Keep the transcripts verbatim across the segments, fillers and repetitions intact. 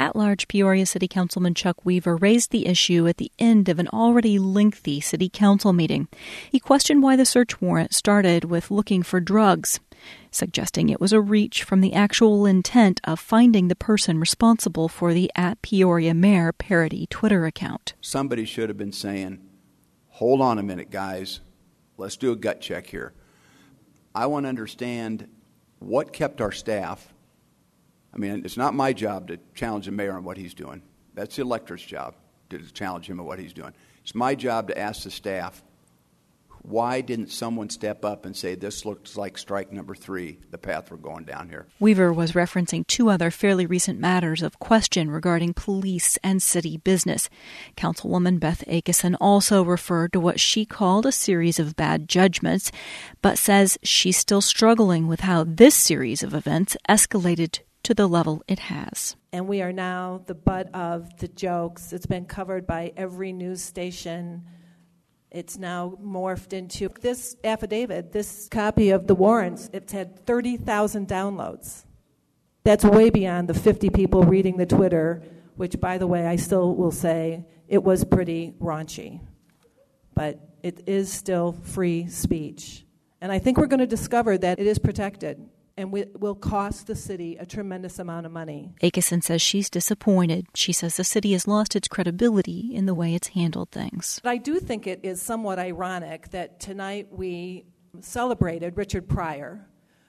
At-large Peoria City Councilman Chuck Weaver raised the issue at the end of an already lengthy city council meeting. He questioned why the search warrant started with looking for drugs, suggesting it was a reach from the actual intent of finding the person responsible for the at Peoria Mayor parody Twitter account. Somebody should have been saying, hold on a minute, guys. Let's do a gut check here. I want to understand what kept our staff. I mean, it's not my job to challenge the mayor on what he's doing. That's the electorate's job to challenge him on what he's doing. It's my job to ask the staff, why didn't someone step up and say, this looks like strike number three, the path we're going down here? Weaver was referencing two other fairly recent matters of question regarding police and city business. Councilwoman Beth Akeson also referred to what she called a series of bad judgments, but says she's still struggling with how this series of events escalated to the level it has. And we are now the butt of the jokes. It's been covered by every news station. It's now morphed into this affidavit, this copy of the warrants. It's had thirty thousand downloads. That's way beyond the fifty people reading the Twitter, which, by the way, I still will say it was pretty raunchy. But it is still free speech. And I think we're going to discover that it is protected. And it will cost the city a tremendous amount of money. Akeson says she's disappointed. She says the city has lost its credibility in the way it's handled things. But I do think it is somewhat ironic that tonight we celebrated Richard Pryor,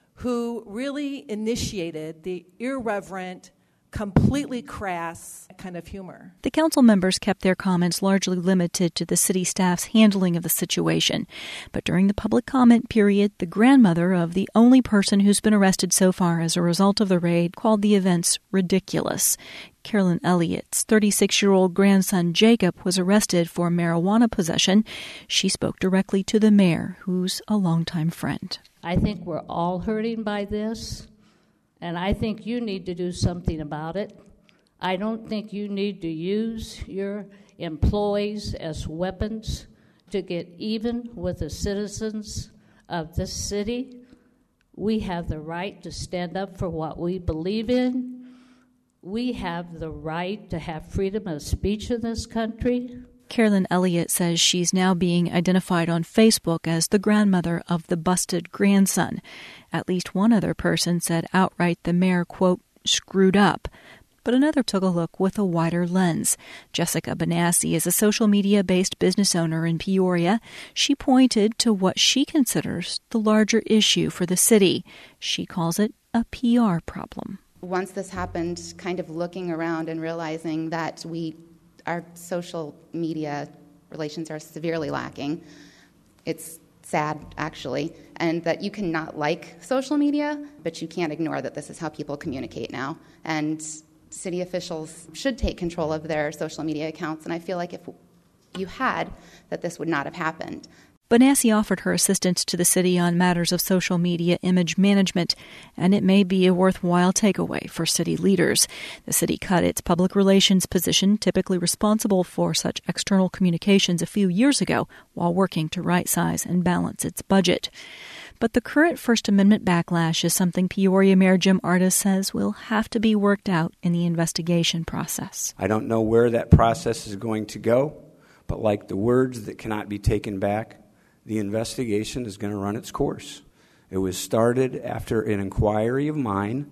who really initiated the irreverent, completely crass kind of humor. The council members kept their comments largely limited to the city staff's handling of the situation. But during the public comment period, the grandmother of the only person who's been arrested so far as a result of the raid called the events ridiculous. Carolyn Elliott's thirty-six-year-old grandson Jacob was arrested for marijuana possession. She spoke directly to the mayor, who's a longtime friend. I think we're all hurting by this. And I think you need to do something about it. I don't think you need to use your employees as weapons to get even with the citizens of this city. We have the right to stand up for what we believe in. We have the right to have freedom of speech in this country. Carolyn Elliott says she's now being identified on Facebook as the grandmother of the busted grandson. At least one other person said outright the mayor, quote, screwed up. But another took a look with a wider lens. Jessica Benassi is a social media-based business owner in Peoria. She pointed to what she considers the larger issue for the city. She calls it a P R problem. Once this happened, kind of looking around and realizing that we our social media relations are severely lacking. It's sad, actually, and that you cannot like social media, but you can't ignore that this is how people communicate now. And city officials should take control of their social media accounts, and I feel like if you had, that this would not have happened. Benassi offered her assistance to the city on matters of social media image management, and it may be a worthwhile takeaway for city leaders. The city cut its public relations position, typically responsible for such external communications, a few years ago while working to right-size and balance its budget. But the current First Amendment backlash is something Peoria Mayor Jim Ardis says will have to be worked out in the investigation process. I don't know where that process is going to go, but like the words that cannot be taken back, the investigation is going to run its course. It was started after an inquiry of mine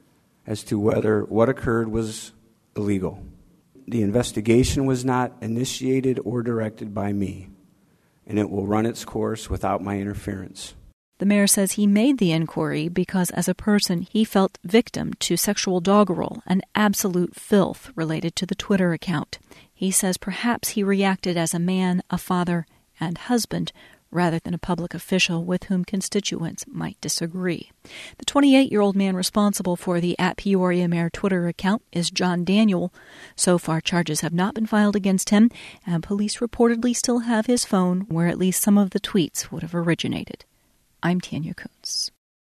as to whether what occurred was illegal. The investigation was not initiated or directed by me, and it will run its course without my interference. The mayor says he made the inquiry because as a person he felt victim to sexual doggerel and absolute filth related to the Twitter account. He says perhaps he reacted as a man, a father, and husband rather than a public official with whom constituents might disagree. The twenty-eight-year-old man responsible for the at Peoria Mayor Twitter account is John Daniel. So far, charges have not been filed against him, and police reportedly still have his phone where at least some of the tweets would have originated. I'm Tanya Kuntz.